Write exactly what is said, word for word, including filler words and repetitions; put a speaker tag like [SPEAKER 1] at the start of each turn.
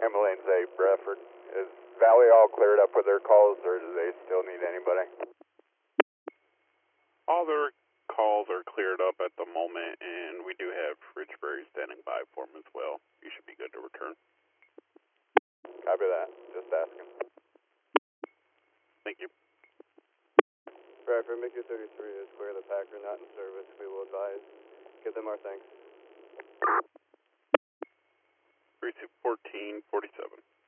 [SPEAKER 1] Lima Lane's eight, Bradford. Is Valley all cleared up with their calls, or do they still need anybody?
[SPEAKER 2] All their calls are cleared up at the moment, and we do have Richbury standing by for them as well. You should be good to return.
[SPEAKER 1] Copy that. Just asking.
[SPEAKER 2] Thank you.
[SPEAKER 3] Bradford, Mickey thirty-three is clear. The Packer not in service. We will advise. Give them our thanks.
[SPEAKER 2] Precinct fourteen forty-seven.